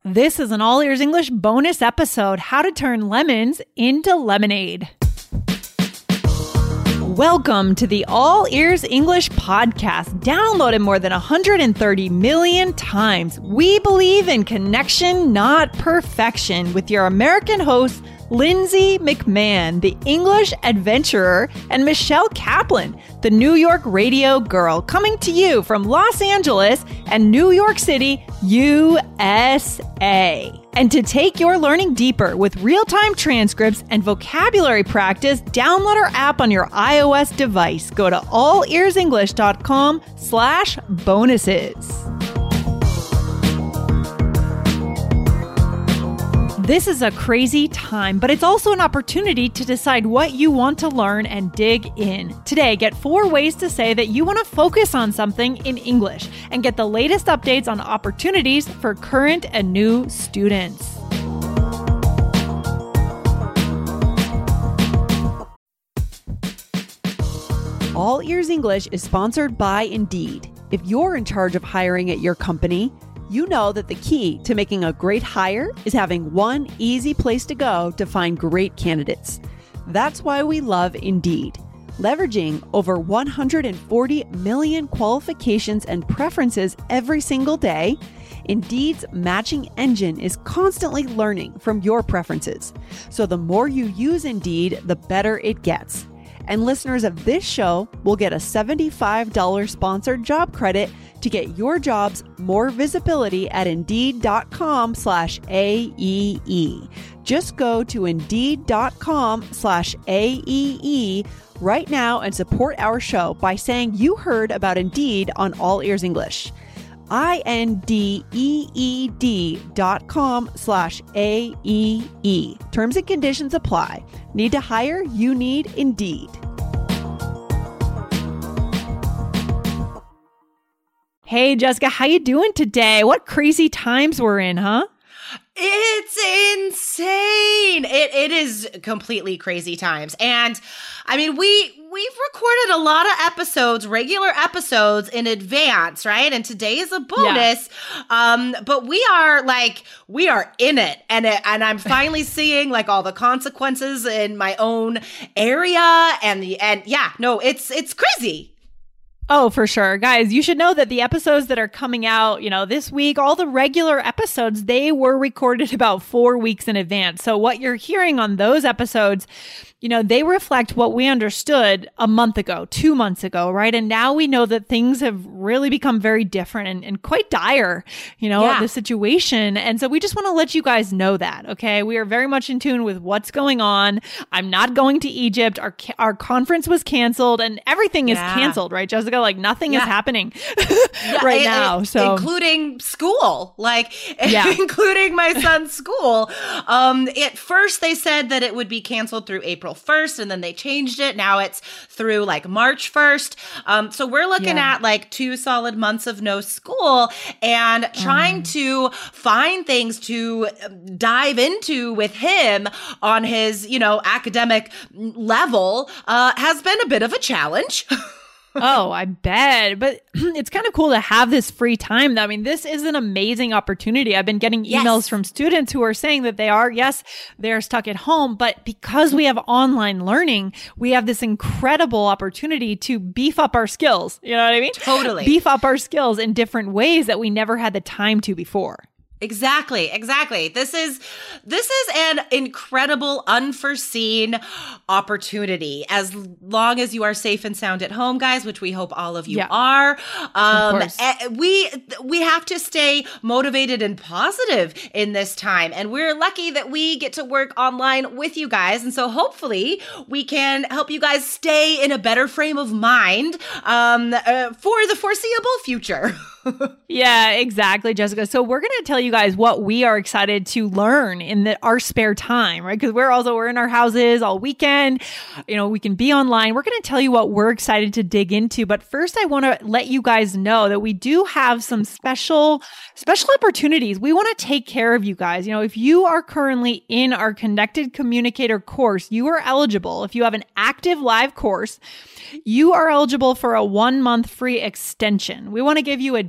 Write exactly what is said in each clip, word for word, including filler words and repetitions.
This is an All Ears English bonus episode, How to Turn Lemons into Lemonade. Welcome to the All Ears English podcast, downloaded more than one hundred thirty million times. We believe in connection, not perfection, with your American hosts, Lindsay McMahon, the English adventurer, and Michelle Kaplan, the New York radio girl, coming to you from Los Angeles and New York City, U S A. And to take your learning deeper with real-time transcripts and vocabulary practice, download our app on your iOS device. Go to allearsenglish.com slash bonuses. This is a crazy time, but it's also an opportunity to decide what you want to learn and dig in. Today, get four ways to say that you want to focus on something in English and get the latest updates on opportunities for current and new students. All Ears English is sponsored by Indeed. If you're in charge of hiring at your company, you know that the key to making a great hire is having one easy place to go to find great candidates. That's why we love Indeed. Leveraging over one hundred forty million qualifications and preferences every single day, Indeed's matching engine is constantly learning from your preferences. So the more you use Indeed, the better it gets. And listeners of this show will get a seventy-five dollars sponsored job credit to get your jobs more visibility at Indeed.com slash AEE. Just go to Indeed.com slash AEE right now and support our show by saying you heard about Indeed on All Ears English. I-N-D-E-E-D dot com slash A-E-E. Terms and conditions apply. Need to hire? You need Indeed. Hey, Jessica, how you doing today? What crazy times we're in, huh? It's insane. It it is completely crazy times. And I mean, we we've recorded a lot of episodes, regular episodes in advance, right? And today is a bonus. Yeah. Um, but we are like we are in it. And it, and I'm finally seeing like all the consequences in my own area and the and yeah, no, it's it's crazy. Oh, for sure. Guys, you should know that the episodes that are coming out, you know, this week, all the regular episodes, they were recorded about four weeks in advance. So what you're hearing on those episodes, you know, they reflect what we understood a month ago, two months ago, right? And now we know that things have really become very different and, and quite dire, you know, yeah. the situation. And so we just want to let you guys know that, okay? We are very much in tune with what's going on. I'm not going to Egypt. Our our conference was canceled and everything yeah. is canceled, right, Jessica? Like nothing yeah. is happening yeah, right it, now. It, So including school, like yeah. including my son's school. Um, at first they said that it would be canceled through April first, and then they changed it. Now it's through like March first. Um, so we're looking yeah. at like two solid months of no school and trying um. to find things to dive into with him on his, you know, academic level uh, has been a bit of a challenge. Oh, I bet. But it's kind of cool to have this free time. I mean, this is an amazing opportunity. I've been getting emails yes. from students who are saying that they are, yes, they're stuck at home, but because we have online learning, we have this incredible opportunity to beef up our skills. You know what I mean? Totally. Beef up our skills in different ways that we never had the time to before. Exactly, exactly. This is this is an incredible, unforeseen opportunity. As long as you are safe and sound at home, guys, which we hope all of you yeah. are, um, of we we have to stay motivated and positive in this time. And we're lucky that we get to work online with you guys. And so hopefully we can help you guys stay in a better frame of mind um, uh, for the foreseeable future. Yeah, exactly, Jessica. So we're going to tell you guys what we are excited to learn in the, our spare time, right? Because we're also, we're in our houses all weekend. You know, we can be online. We're going to tell you what we're excited to dig into. But first, I want to let you guys know that we do have some special, special opportunities. We want to take care of you guys. You know, if you are currently in our Connected Communicator course, you are eligible. If you have an active live course, you are eligible for a one month free extension. We want to give you a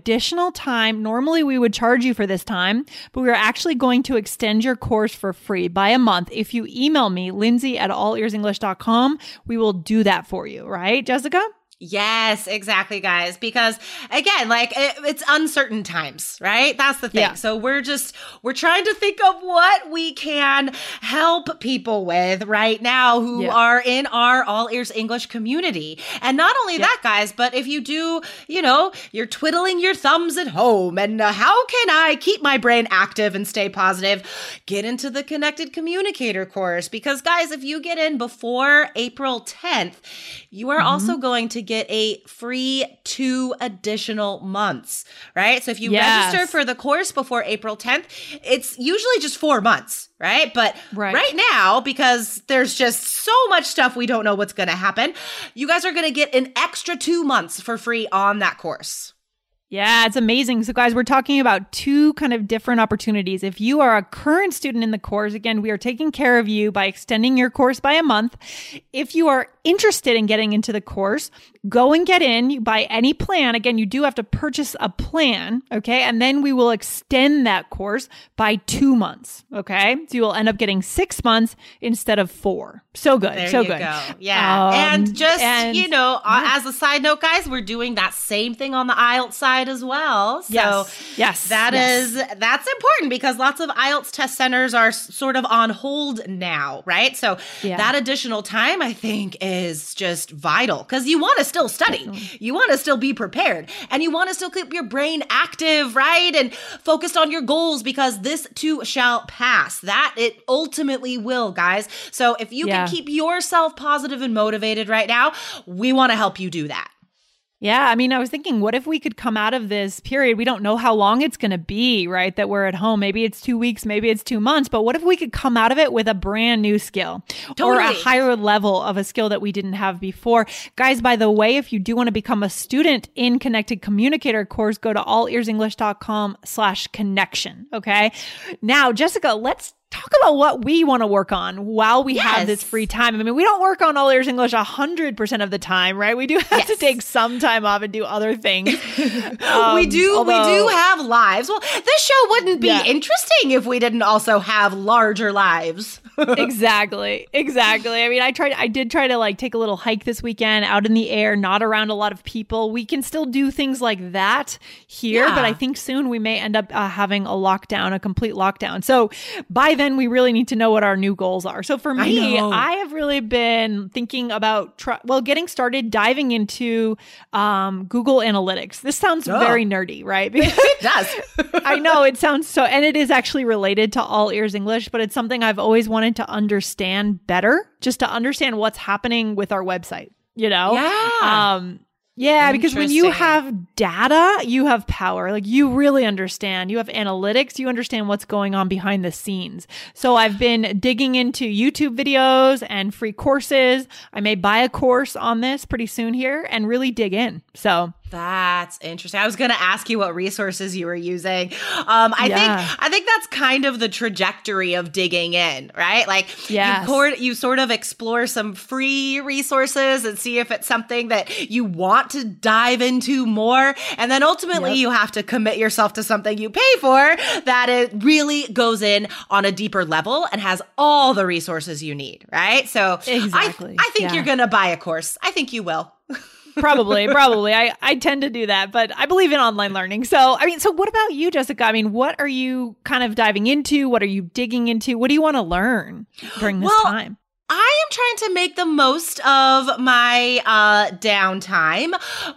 additional time. Normally we would charge you for this time, but we are actually going to extend your course for free by a month. If you email me, Lindsay at all ears english dot com, we will do that for you. Right, Jessica? Yes, exactly, guys. Because again, like it, it's uncertain times, right? That's the thing. Yeah. So we're just, we're trying to think of what we can help people with right now who Yeah. are in our All Ears English community. And not only Yeah. that, guys, but if you do, you know, you're twiddling your thumbs at home and uh, how can I keep my brain active and stay positive? Get into the Connected Communicator course. Because guys, if you get in before April tenth, you are mm-hmm. also going to get a free two additional months, right? So if you yes. register for the course before April tenth, it's usually just four months, right? But right, right now, because there's just so much stuff we don't know what's going to happen, you guys are going to get an extra two months for free on that course. Yeah, it's amazing. So guys, we're talking about two kind of different opportunities. If you are a current student in the course, again, we are taking care of you by extending your course by a month. If you are interested in getting into the course, go and get in. You buy any plan. Again, you do have to purchase a plan, okay? And then we will extend that course by two months, okay? So you will end up getting six months instead of four. So good, there so you good. Go. Yeah, um, and just, and, you know, yeah. as a side note, guys, we're doing that same thing on the I E L T S side as well. So yes, yes, that yes. is, that's important because lots of I E L T S test centers are sort of on hold now, right? So yeah. that additional time, I think, is just vital because you want to still study. Definitely. You want to still be prepared and you want to still keep your brain active, right? And focused on your goals because this too shall pass. That it ultimately will, guys. So if you yeah. can keep yourself positive and motivated right now, we want to help you do that. Yeah, I mean, I was thinking, what if we could come out of this period? We don't know how long it's going to be, right? That we're at home. Maybe it's two weeks, maybe it's two months. But what if we could come out of it with a brand new skill totally. Or a higher level of a skill that we didn't have before? Guys, by the way, if you do want to become a student in Connected Communicator course, go to all ears english dot com slash connection. Okay. Now, Jessica, let's talk about what we want to work on while we yes. have this free time. I mean, we don't work on All Ears English one hundred percent of the time, right? We do have yes. to take some time off and do other things. um, we do although, we do have lives. Well, this show wouldn't be yeah. interesting if we didn't also have larger lives. Exactly. Exactly. I mean, I tried, I did try to like take a little hike this weekend out in the air, not around a lot of people. We can still do things like that here, yeah. but I think soon we may end up uh, having a lockdown, a complete lockdown. So by then we really need to know what our new goals are. So for me, I, I have really been thinking about, try, well, getting started diving into um, Google Analytics. This sounds oh. very nerdy, right? Because it does. I know it sounds so, and it is actually related to All Ears English, but it's something I've always wanted to understand better, just to understand what's happening with our website, you know? Yeah. Um, yeah, because when you have data, you have power. Like you really understand. You have analytics. You understand what's going on behind the scenes. So I've been digging into YouTube videos and free courses. I may buy a course on this pretty soon here and really dig in. So that's interesting. I was going to ask you what resources you were using. Um, I yeah. think I think that's kind of the trajectory of digging in, right? Like yes. you, cord- you sort of explore some free resources and see if it's something that you want to dive into more. And then ultimately yep. you have to commit yourself to something you pay for that it really goes in on a deeper level and has all the resources you need, right? So exactly. I, I think yeah. you're going to buy a course. I think you will. Probably, probably. I, I tend to do that, but I believe in online learning. So, I mean, so what about you, Jessica? I mean, what are you kind of diving into? What are you digging into? What do you want to learn during this well, time? I am trying to make the most of my uh, downtime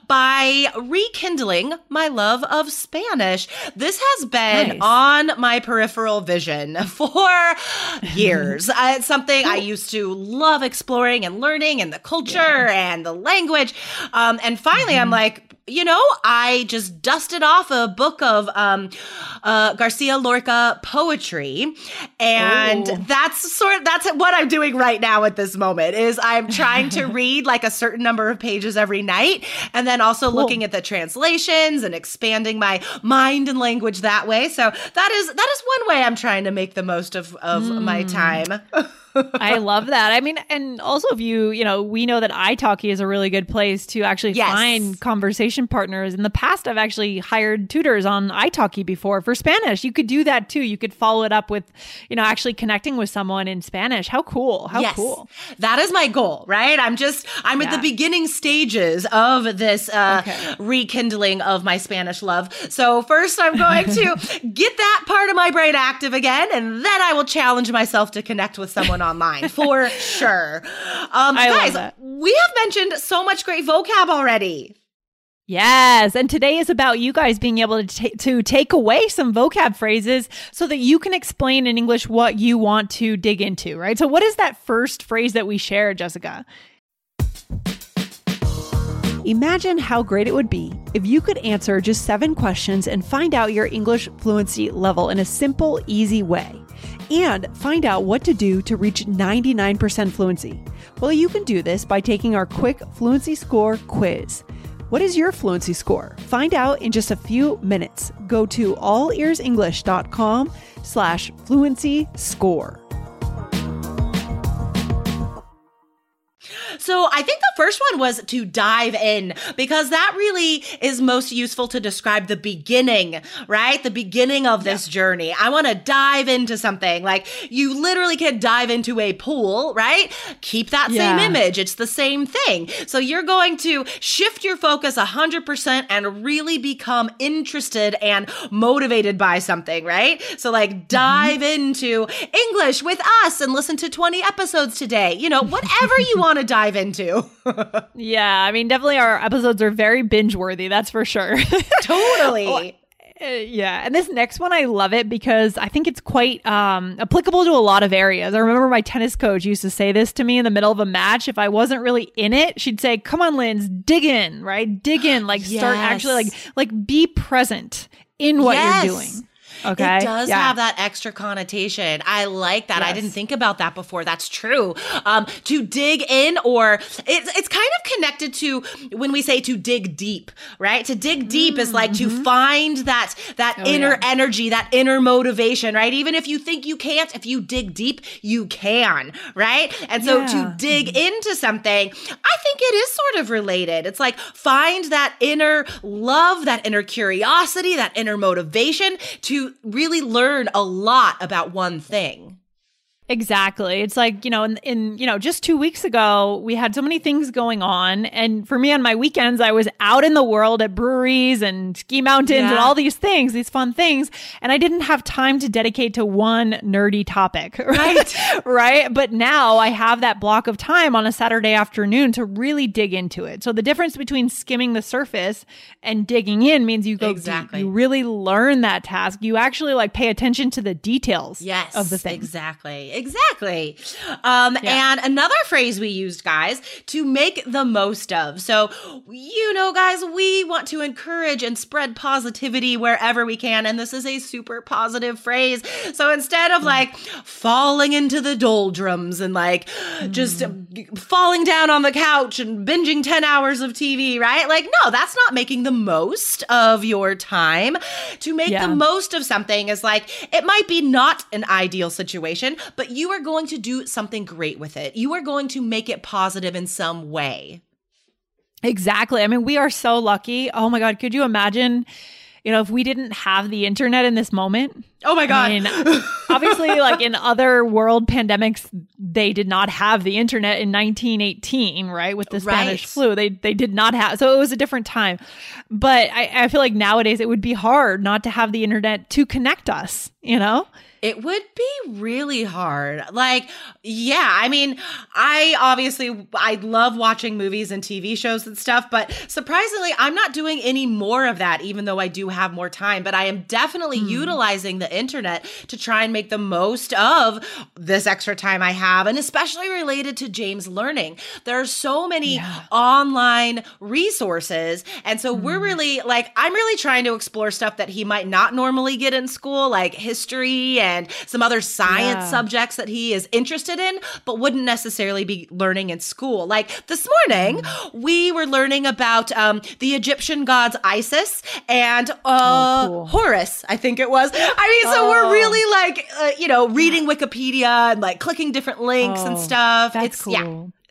by rekindling my love of Spanish. This has been nice. on my peripheral vision for years. uh, it's something I used to love exploring and learning, and the culture yeah. and the language. Um, and finally, mm-hmm. I'm like, you know, I just dusted off a book of um, uh, Garcia Lorca poetry, and oh. that's sort of, that's what I'm doing right now at this moment. Is I'm trying to read like a certain number of pages every night, and then also cool. looking at the translations and expanding my mind and language that way. So that is that is one way I'm trying to make the most of of mm. my time. I love that. I mean, and also if you, you know, we know that italki is a really good place to actually yes. find conversation conversation partners. In the past, I've actually hired tutors on italki before for Spanish. You could do that too. You could follow it up with, you know, actually connecting with someone in Spanish. How cool. How yes. cool. That is my goal, right? I'm just, I'm yeah. at the beginning stages of this uh, okay. rekindling of my Spanish love. So first I'm going to get that part of my brain active again, and then I will challenge myself to connect with someone online for sure. Um, I guys, love that. We have mentioned so much great vocab already. Yes. And today is about you guys being able to, t- to take away some vocab phrases so that you can explain in English what you want to dig into, right? So what is that first phrase that we shared, Jessica? Imagine how great it would be if you could answer just seven questions and find out your English fluency level in a simple, easy way. And find out what to do to reach ninety-nine percent fluency. Well, you can do this by taking our quick fluency score quiz. What is your fluency score? Find out in just a few minutes. Go to allearsenglish.com slash fluency score. So I think the first one was to dive in, because that really is most useful to describe the beginning, right? The beginning of this yeah. journey. I want to dive into something. Like, you literally can dive into a pool, right? Keep that yeah. same image. It's the same thing. So you're going to shift your focus one hundred percent and really become interested and motivated by something, right? So like dive mm-hmm. into English with us and listen to twenty episodes today. You know, whatever you want to dive into. Yeah, I mean, definitely our episodes are very binge worthy. That's for sure. Totally. Well, uh, yeah. And this next one, I love it because I think it's quite um, applicable to a lot of areas. I remember my tennis coach used to say this to me in the middle of a match. If I wasn't really in it, she'd say, come on, Linz, dig in, right? Dig in, like yes. start actually like, like be present in what yes. you're doing. Okay. It does yeah. have that extra connotation. I like that. Yes. I didn't think about that before. That's true. Um, to dig in, or it's it's kind of connected to when we say to dig deep, right? To dig deep mm-hmm. is like to find that that oh, inner yeah. energy, that inner motivation, right? Even if you think you can't, if you dig deep, you can, right? And so yeah. to dig into something, I think it is sort of related. It's like find that inner love, that inner curiosity, that inner motivation to really learn a lot about one thing. Exactly. It's like, you know, in, in, you know, just two weeks ago, we had so many things going on. And for me on my weekends, I was out in the world at breweries and ski mountains yeah. and all these things, these fun things. And I didn't have time to dedicate to one nerdy topic. Right. Right. But now I have that block of time on a Saturday afternoon to really dig into it. So the difference between skimming the surface and digging in means you go exactly. deep. You really learn that task. You actually like pay attention to the details yes, of the thing. Exactly. Exactly. Um, yeah. And another phrase we used, guys, to make the most of. So, you know, guys, we want to encourage and spread positivity wherever we can. And this is a super positive phrase. So instead of like falling into the doldrums and like mm. just falling down on the couch and binging ten hours of T V, right? Like, no, that's not making the most of your time. To make yeah. the most of something is like, it might be not an ideal situation, but you are going to do something great with it. You are going to make it positive in some way. Exactly. I mean, we are so lucky. Oh my God. Could you imagine, you know, if we didn't have the internet in this moment? Oh my God. I mean, obviously, like in other world pandemics, they did not have the internet in nineteen eighteen, right? With the Spanish right. flu, they they did not have. So it was a different time. But I, I feel like nowadays it would be hard not to have the internet to connect us, you know? It would be really hard. Like, yeah, I mean, I obviously, I love watching movies and T V shows and stuff, but surprisingly, I'm not doing any more of that, even though I do have more time. But I am definitely mm. utilizing the internet to try and make the most of this extra time I have, and especially related to James Learning. There are so many yeah. online resources. And so mm. we're really, like, I'm really trying to explore stuff that he might not normally get in school, like history and and some other science yeah. subjects that he is interested in, but wouldn't necessarily be learning in school. Like this morning, mm. we were learning about um, the Egyptian gods Isis and uh, oh, cool. Horus, I think it was. I mean, so oh. we're really like, uh, you know, reading Wikipedia and like clicking different links oh, and stuff. That's it's cool. Yeah.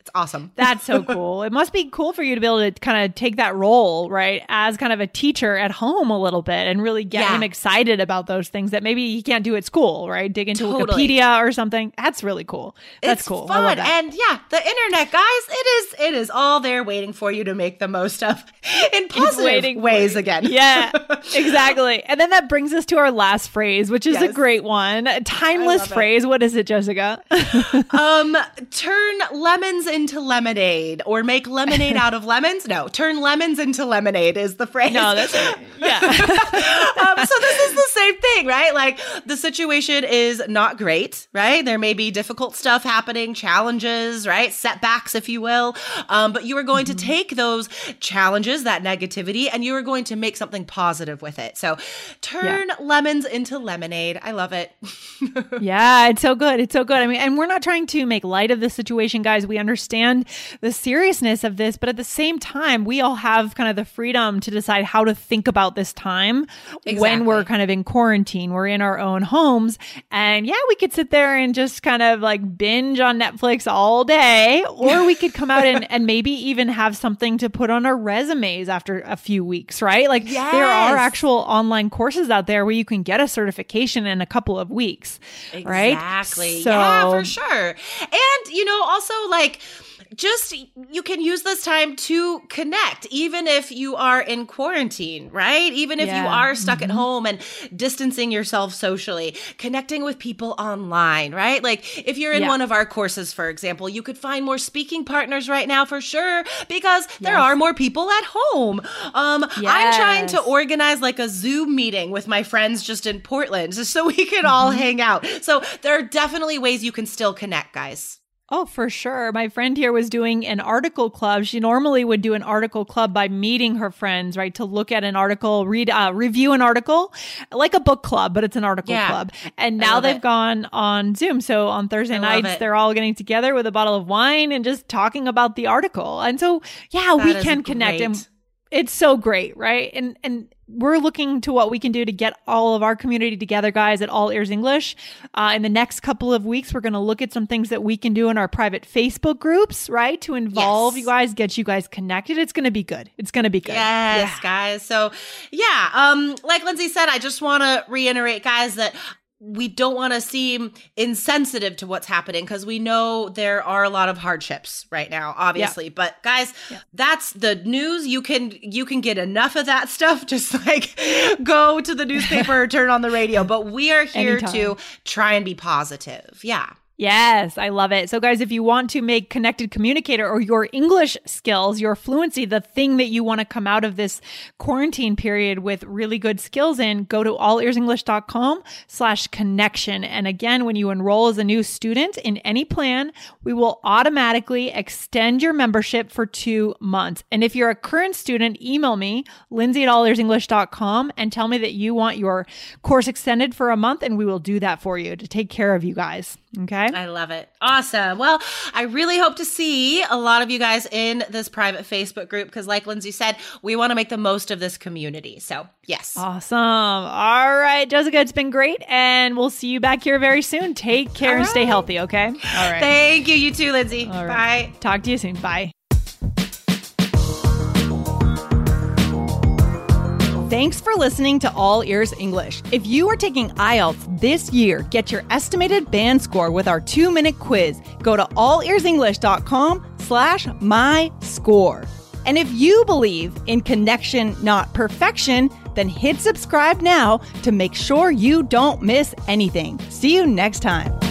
It's awesome. That's so cool. It must be cool for you to be able to kind of take that role, right, as kind of a teacher at home a little bit and really get Yeah. him excited about those things that maybe he can't do at school, right? Dig into Totally. Wikipedia or something. That's really cool. That's It's cool. I love fun. that. And yeah, the internet, guys, it is it is all there waiting for you to make the most of in positive waiting for ways you. again. Yeah, exactly. And then that brings us to our last phrase, which is a Yes. great one. A timeless love it. phrase. What is it, Jessica? Um, turn lemons into lemonade or make lemonade out of lemons. No, turn lemons into lemonade is the phrase. No, that's yeah. um, so this is the same thing, right? Like the situation is not great, right? There may be difficult stuff happening, challenges, right? Setbacks, if you will. Um, but you are going mm-hmm. to take those challenges, that negativity, and you are going to make something positive with it. So turn yeah. lemons into lemonade. I love it. Yeah, it's so good. It's so good. I mean, and we're not trying to make light of the situation, guys. We understand the seriousness of this, but at the same time, we all have kind of the freedom to decide how to think about this time exactly. when we're kind of in quarantine. We're in our own homes. And yeah, we could sit there and just kind of like binge on Netflix all day, or we could come out and, and maybe even have something to put on our resumes after a few weeks, right? Like yes. there are actual online courses out there where you can get a certification in a couple of weeks, exactly. right? Exactly. So, yeah, for sure. And, you know, also like, just you can use this time to connect, even if you are in quarantine, right? Even if yeah. you are stuck mm-hmm. at home and distancing yourself socially, connecting with people online, right? Like if you're in yeah. one of our courses, for example, you could find more speaking partners right now for sure, because there yes. are more people at home. Um, yes. I'm trying to organize like a Zoom meeting with my friends just in Portland so we can mm-hmm. all hang out. So there are definitely ways you can still connect, guys. Oh, for sure. My friend here was doing an article club. She normally would do an article club by meeting her friends, right? To look at an article, read, uh, review an article, like a book club, but it's an article yeah. club. And now they've it. gone on Zoom. So on Thursday I love nights, it. they're all getting together with a bottle of wine and just talking about the article. And so, yeah, that we is can connect. great. And it's so great, right? And, and, we're looking to what we can do to get all of our community together, guys, at All Ears English. Uh, in the next couple of weeks, we're going to look at some things that we can do in our private Facebook groups, right? To involve yes. you guys, get you guys connected. It's going to be good. It's going to be good. Yes, yeah. guys. So yeah, um, like Lindsay said, I just want to reiterate, guys, that we don't want to seem insensitive to what's happening because we know there are a lot of hardships right now, obviously. Yeah. But guys, yeah. that's the news. You can you can get enough of that stuff. Just like go to the newspaper or turn on the radio. But we are here Anytime. to try and be positive. Yeah. Yes, I love it. So guys, if you want to make Connected Communicator or your English skills, your fluency, the thing that you want to come out of this quarantine period with really good skills in, go to allearsenglish.com slash connection. And again, when you enroll as a new student in any plan, we will automatically extend your membership for two months. And if you're a current student, email me, Lindsay at allearsenglish dot com, and tell me that you want your course extended for a month, and we will do that for you to take care of you guys. Okay. I love it. Awesome. Well, I really hope to see a lot of you guys in this private Facebook group because like Lindsay said, we want to make the most of this community. So yes. Awesome. All right, Jessica, it's been great. And we'll see you back here very soon. Take care All and stay right. healthy. Okay. All right. Thank you. You too, Lindsay. All right. Bye. Talk to you soon. Bye. Thanks for listening to All Ears English. If you are taking I E L T S this year, get your estimated band score with our two-minute quiz. Go to allearsenglish.com slash my score. And if you believe in connection, not perfection, then hit subscribe now to make sure you don't miss anything. See you next time.